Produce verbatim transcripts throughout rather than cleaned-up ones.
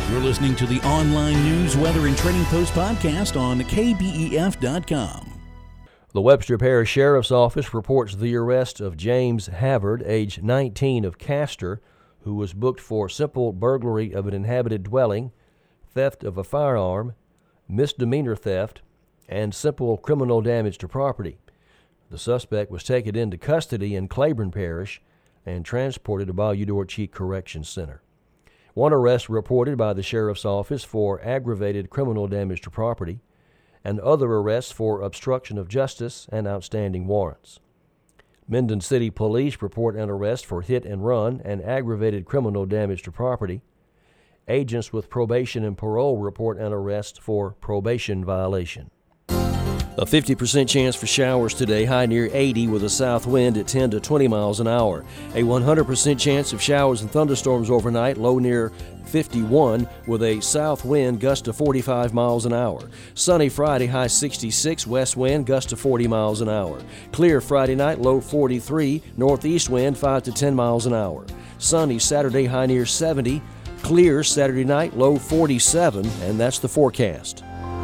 You're listening to the online news, weather, and trading post podcast on K B E F dot com. The Webster Parish Sheriff's Office reports the arrest of James Havard, age nineteen, of Castor, who was booked for simple burglary of an inhabited dwelling, theft of a firearm, misdemeanor theft, and simple criminal damage to property. The suspect was taken into custody in Claiborne Parish and transported to Bayou d'Orchies Correction Center. One arrest reported by the Sheriff's Office for aggravated criminal damage to property, and other arrests for obstruction of justice and outstanding warrants. Minden City Police report an arrest for hit and run and aggravated criminal damage to property. Agents with probation and parole report an arrest for probation violation. A fifty percent chance for showers today, high near eighty with a south wind at ten to twenty miles an hour. A one hundred percent chance of showers and thunderstorms overnight, low near fifty-one with a south wind gust to forty-five miles an hour. Sunny Friday, high sixty-six, west wind gust to forty miles an hour. Clear Friday night, low forty-three, northeast wind five to ten miles an hour. Sunny Saturday, high near seventy. Clear Saturday night, low forty-seven, and that's the forecast.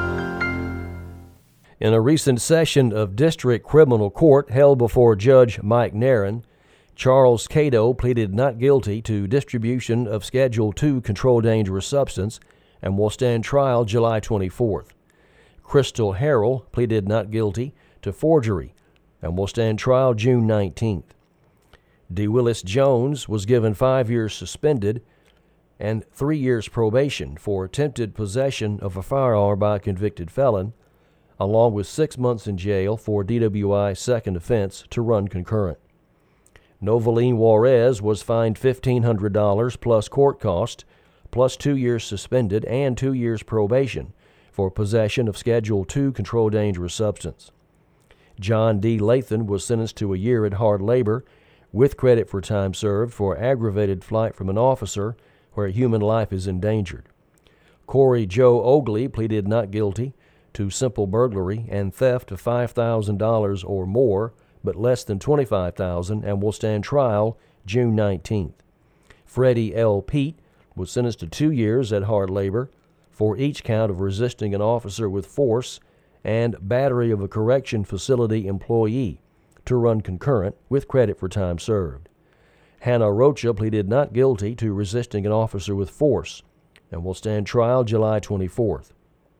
In a recent session of District Criminal Court held before Judge Mike Nairn, Charles Cato pleaded not guilty to distribution of Schedule two controlled dangerous substance and will stand trial July twenty-fourth. Crystal Harrell pleaded not guilty to forgery and will stand trial June nineteenth. D. Willis Jones was given five years suspended and three years probation for attempted possession of a firearm by a convicted felon, along with six months in jail for D W I second offense to run concurrent. Noveline Juarez was fined fifteen hundred dollars plus court cost, plus two years suspended and two years probation for possession of Schedule two controlled dangerous substance. John D. Lathan was sentenced to a year at hard labor with credit for time served for aggravated flight from an officer where human life is endangered. Corey Joe Ogley pleaded not guilty to simple burglary and theft of five thousand dollars or more, but less than twenty-five thousand dollars, and will stand trial June nineteenth. Freddie L. Pete was sentenced to two years at hard labor for each count of resisting an officer with force and battery of a correction facility employee to run concurrent with credit for time served. Hannah Rocha pleaded not guilty to resisting an officer with force and will stand trial July twenty-fourth.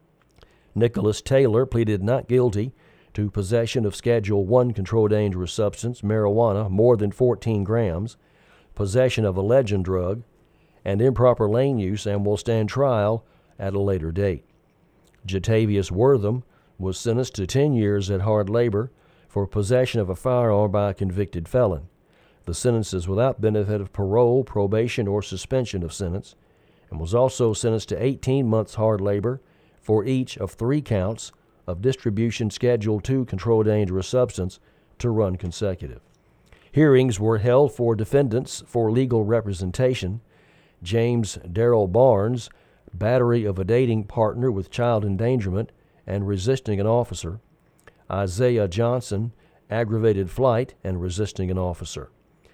Nicholas Taylor pleaded not guilty to possession of Schedule one controlled dangerous substance, marijuana, more than fourteen grams, possession of a legend drug, and improper lane use, and will stand trial at a later date. Jatavius Wortham was sentenced to ten years at hard labor for possession of a firearm by a convicted felon. The sentence is without benefit of parole, probation, or suspension of sentence, and was also sentenced to eighteen months hard labor for each of three counts of distribution Schedule two controlled dangerous substance to run consecutive. Hearings were held for defendants for legal representation: James Darrell Barnes, battery of a dating partner with child endangerment and resisting an officer; Isaiah Johnson, aggravated flight and resisting an officer;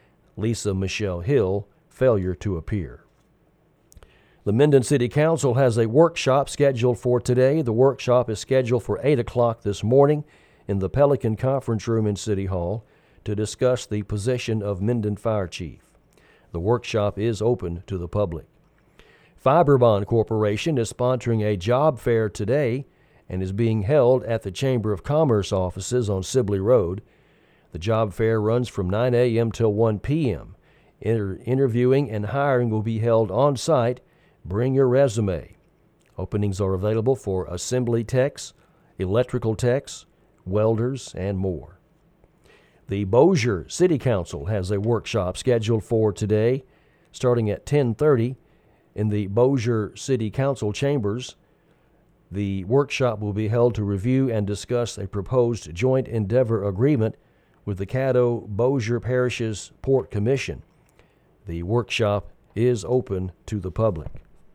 Lisa Michelle Hill, failure to appear. The Minden City Council has a workshop scheduled for today. The workshop is scheduled for eight o'clock this morning in the Pelican Conference Room in City Hall to discuss the position of Minden Fire Chief. The workshop is open to the public. Fiberbond Corporation is sponsoring a job fair today and is being held at the Chamber of Commerce offices on Sibley Road. The job fair runs from nine a.m. till one p.m. Inter- interviewing and hiring will be held on site. Bring your resume. Openings are available for assembly techs, electrical techs, welders, and more. The Bossier City Council has a workshop scheduled for today, starting at ten thirty in the Bossier City Council chambers. The workshop will be held to review and discuss a proposed joint endeavor agreement with the Caddo Bossier Parishes Port Commission. The workshop is open to the public.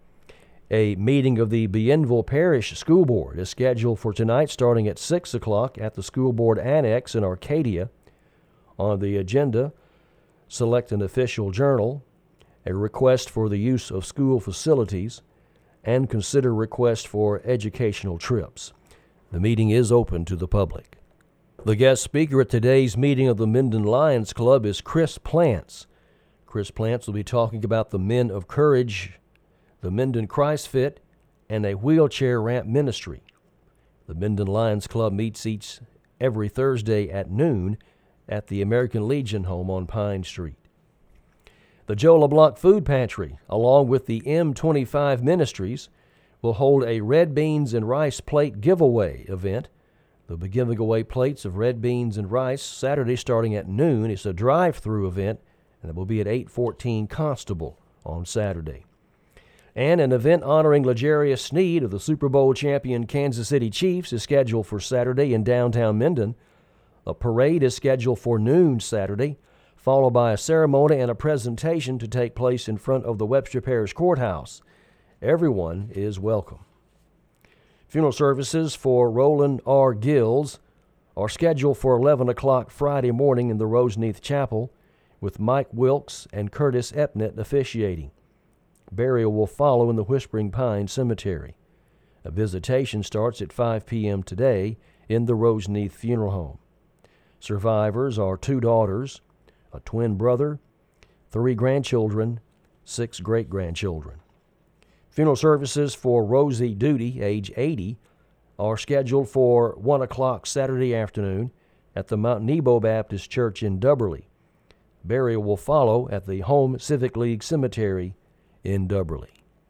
A meeting of the Bienville Parish School Board is scheduled for tonight starting at six o'clock at the School Board Annex in Arcadia. On the agenda, select an official journal, a request for the use of school facilities, and consider requests for educational trips. The meeting is open to the public. The guest speaker at today's meeting of the Minden Lions Club is Chris Plants. Chris Plants will be talking about the Men of Courage, the Minden Christ Fit, and a wheelchair ramp ministry. The Minden Lions Club meets each every Thursday at noon at the American Legion home on Pine Street. The Joe LeBlanc Food Pantry, along with the M twenty-five Ministries, will hold a red beans and rice plate giveaway event. They'll be giving away plates of red beans and rice Saturday starting at noon. It's a drive-through event, and it will be at eight fourteen Constable on Saturday. And an event honoring L'Jarius Sneed of the Super Bowl champion Kansas City Chiefs is scheduled for Saturday in downtown Minden. A parade is scheduled for noon Saturday, followed by a ceremony and a presentation to take place in front of the Webster Parish Courthouse. Everyone is welcome. Funeral services for Roland R. Gills are scheduled for eleven o'clock Friday morning in the Roseneath Chapel, with Mike Wilkes and Curtis Epnett officiating. Burial will follow in the Whispering Pine Cemetery. A visitation starts at five p.m. today in the Roseneath Funeral Home. Survivors are two daughters, a twin brother, three grandchildren, six great-grandchildren. Funeral services for Rosie Duty, age eighty, are scheduled for one o'clock Saturday afternoon at the Mount Nebo Baptist Church in Dubberly. Burial will follow at the Home Civic League Cemetery in Dubberly.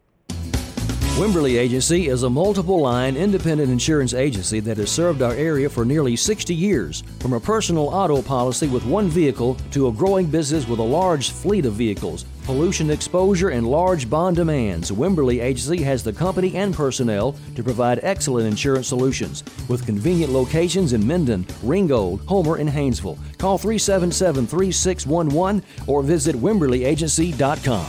Wimberly Agency is a multiple-line independent insurance agency that has served our area for nearly sixty years. From a personal auto policy with one vehicle to a growing business with a large fleet of vehicles, pollution exposure, and large bond demands, Wimberly Agency has the company and personnel to provide excellent insurance solutions with convenient locations in Minden, Ringgold, Homer, and Haynesville. Call three seven seven, three six one one or visit wimberly agency dot com.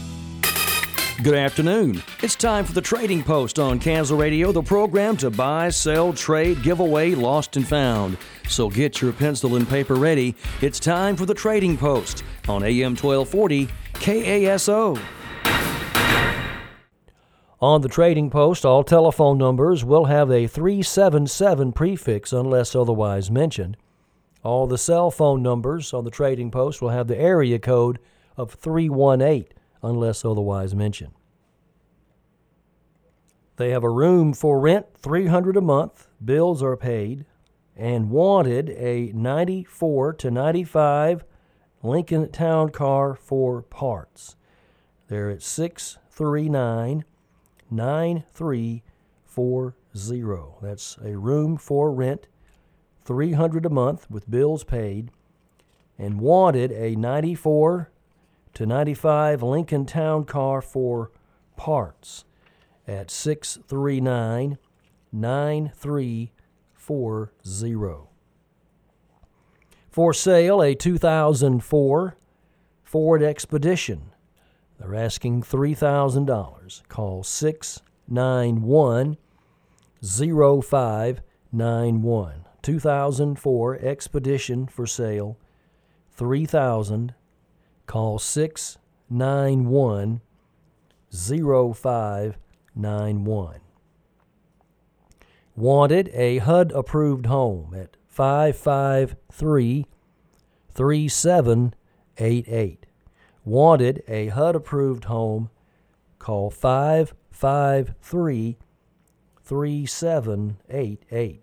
Good afternoon. It's time for the Trading Post on Kansas Radio, the program to buy, sell, trade, give away, lost and found. So get your pencil and paper ready. It's time for the Trading Post on A M twelve forty K A S O. On the Trading Post, all telephone numbers will have a three seven seven prefix unless otherwise mentioned. All the cell phone numbers on the Trading Post will have the area code of three one eight. Unless otherwise mentioned. They have a room for rent, three hundred dollars a month, bills are paid, and wanted a ninety-four to ninety-five Lincoln Town Car for parts. They're at six three nine, nine three four zero. That's a room for rent, three hundred dollars a month with bills paid, and wanted a ninety-four to ninety-five Lincoln Town Car for parts at six three nine, nine three four zero. For sale, a two thousand four Ford Expedition. They're asking three thousand dollars. Call six nine one, zero five nine one. two thousand four Expedition for sale, three thousand dollars. Call six nine one, zero five nine one. Wanted a H U D-approved home at five five three, three seven eight eight. Wanted a H U D-approved home. Call five five three, three seven eight eight.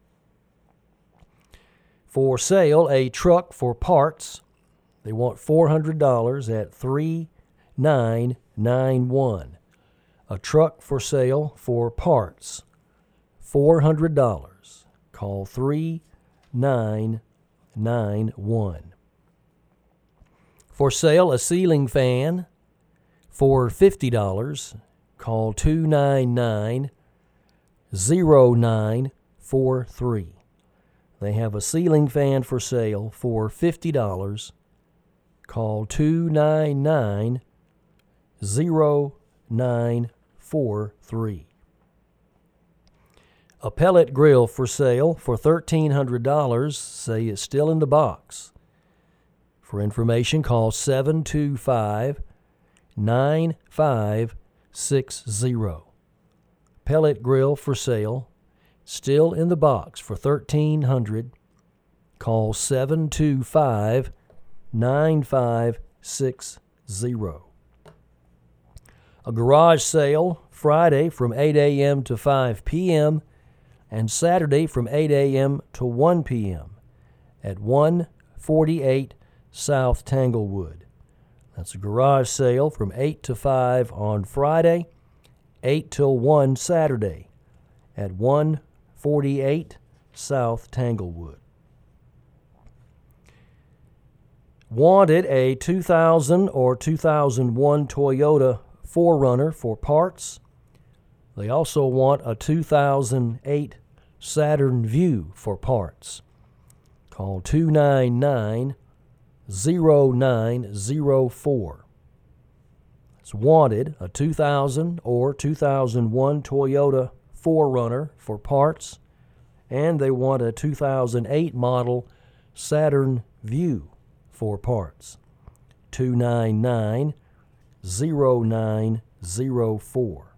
For sale, a truck for parts. They want four hundred dollars at three nine nine one. A truck for sale for parts, four hundred dollars. Call three nine nine one. For sale, a ceiling fan for fifty dollars. Call two nine nine, zero nine four three. They have a ceiling fan for sale for fifty dollars. Call two nine nine, zero nine four three. A pellet grill for sale for thirteen hundred dollars. Say it's still in the box. For information, call seven two five, nine five six zero. pellet grill for sale, still in the box for thirteen hundred dollars. Call seven two five, nine five six zero. A garage sale Friday from eight a.m. to five p.m. and Saturday from eight a.m. to one p.m. at one forty-eight South Tanglewood. That's a garage sale from eight to five on Friday, eight till one Saturday at one forty-eight South Tanglewood. Wanted a two thousand or two thousand one Toyota four runner for parts. They also want a two thousand eight Saturn Vue for parts. Call two nine nine, zero nine zero four. It's wanted a two thousand or two thousand one Toyota four runner for parts, and they want a two thousand eight model Saturn Vue for parts. two nine nine, zero nine zero four.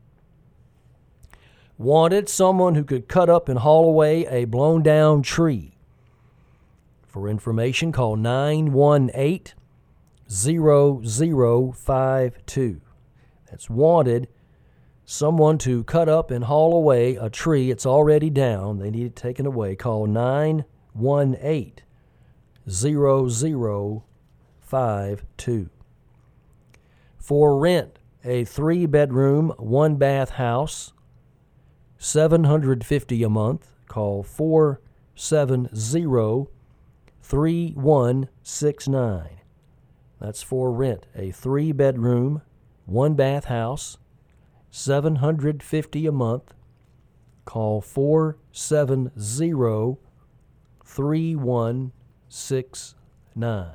Wanted someone who could cut up and haul away a blown down tree. For information, call nine one eight, zero zero five two. That's wanted someone to cut up and haul away a tree. It's already down. They need it taken away. Call nine one eight, zero zero five two. For rent, a three-bedroom, one-bath house, seven hundred fifty dollars a month. Call four seven zero, three one six nine. That's for rent, a three-bedroom, one-bath house, seven hundred fifty dollars a month. Call four seven zero, three one six nine.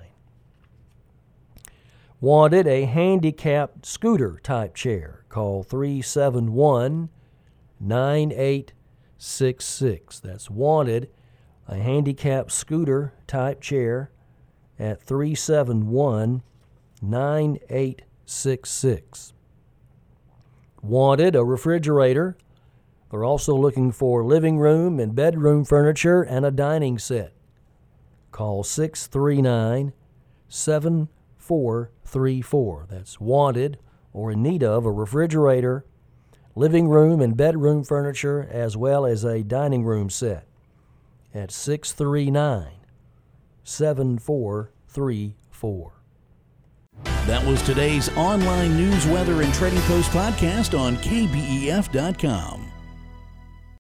Wanted a handicapped scooter type chair. Call three seven one, nine eight six six. That's wanted a handicapped scooter type chair at three seven one, nine eight six six. Wanted a refrigerator. They're also looking for living room and bedroom furniture and a dining set. Call six three nine, seven four three four. That's wanted or in need of a refrigerator, living room and bedroom furniture, as well as a dining room set at six three nine, seven four three four. That was today's online news, weather, and trading post podcast on K B E F dot com.